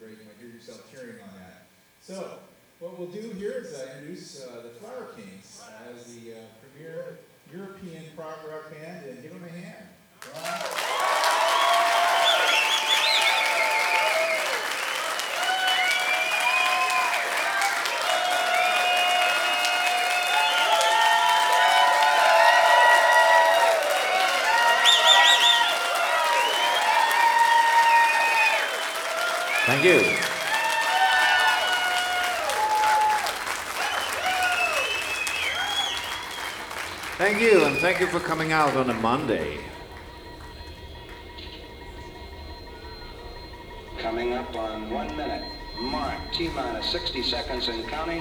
great. You might hear yourself cheering on that. So, what we'll do here is introduce the Flower Kings as the premier European prog rock band, and give them a hand. Thank you. Thank you, and thank you for coming out on a Monday. Coming up on 1 minute. Mark, T-minus 60 seconds and counting.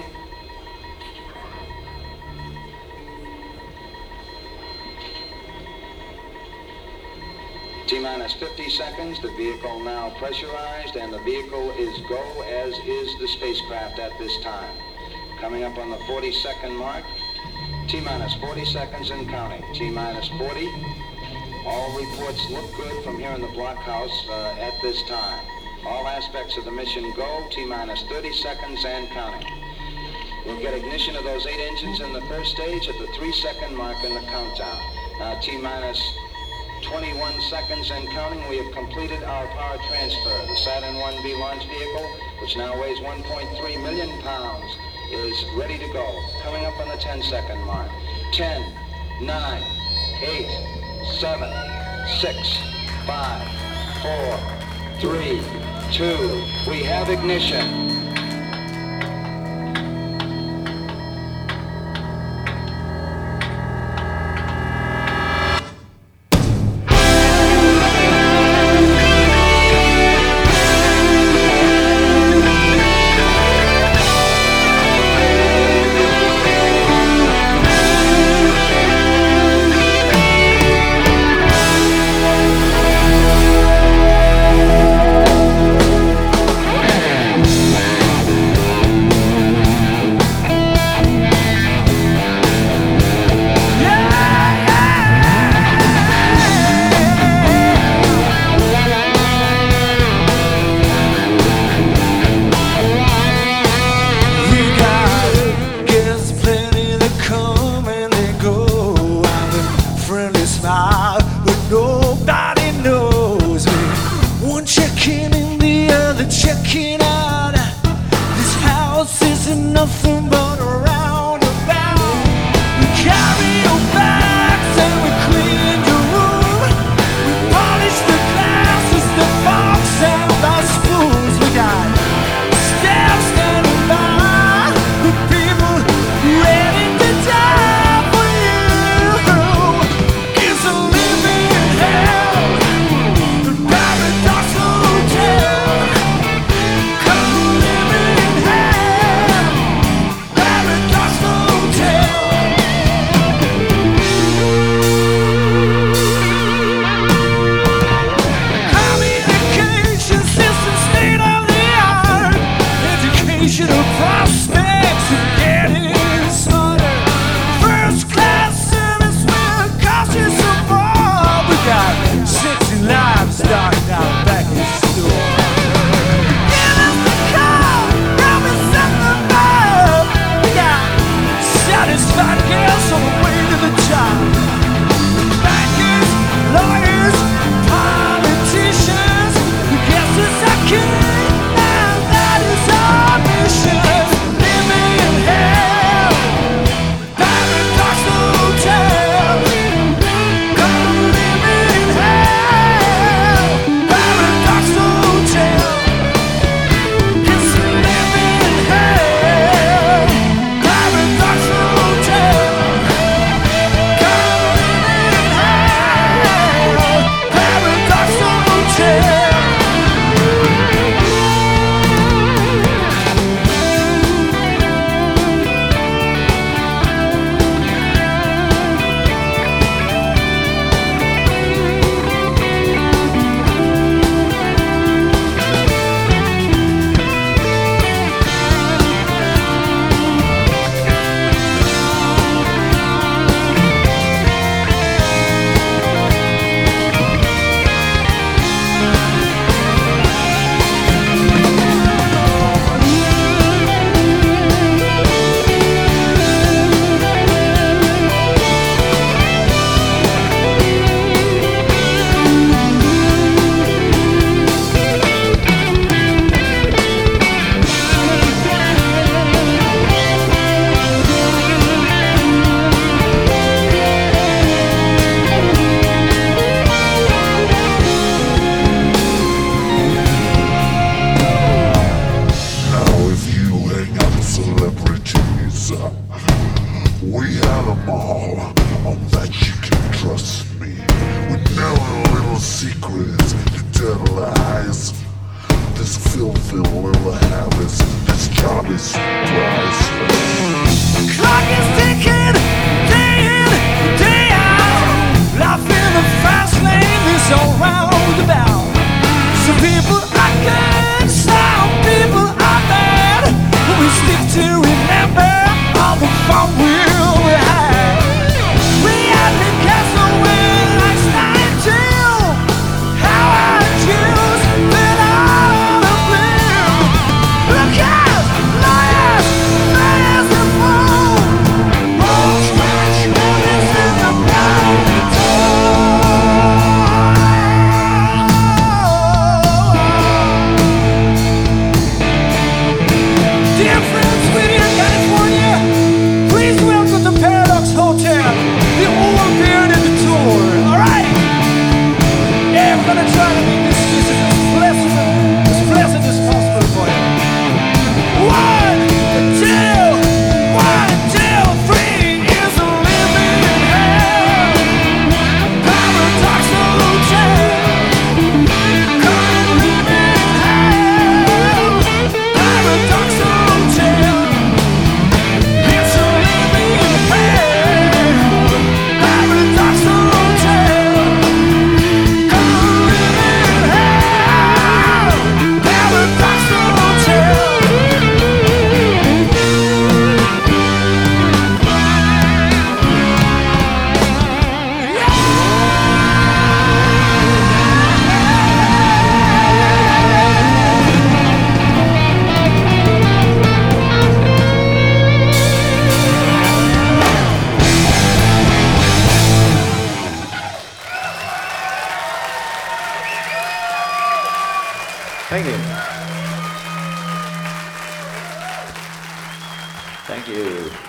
T-minus 50 seconds, the vehicle now pressurized, and the vehicle is go, as is the spacecraft at this time. Coming up on the 40-second mark, T-minus 40 seconds and counting. T-minus 40. All reports look good from here in the blockhouse at this time. All aspects of the mission go, T-minus 30 seconds and counting. We'll get ignition of those 8 engines in the first stage at the 3-second mark in the countdown. Now, T-minus 21 seconds and counting, we have completed our power transfer. The Saturn 1B launch vehicle, which now weighs 1.3 million pounds, is ready to go. Coming up on the 10-second mark. 10, 9, 8, 7, 6, 5, 4, 3, 2. We have ignition. is fulfill our habits. This job is priceless. Clock is ticking, day in, day out. Life in the fast lane is all round about. Some people are good, some people are bad. We stick to remember all the fun we'll have. We had the castle with life's night too. How I choose, but all the blue. Look out, liars, liars and fools. All trash movies in the blind Dear friends, we're in California. Please welcome to Paradox Hotel, the old beard in the tour. Alright? Yeah, we're gonna try to make this as pleasant as possible for you. 1, 2, 3 is a living hell. Paradox Hotel. Come and live in hell. Paradox Hotel. It's a living hell. Paradox Hotel. Come and live in hell. Paradox Hotel. Thank you. Thank you.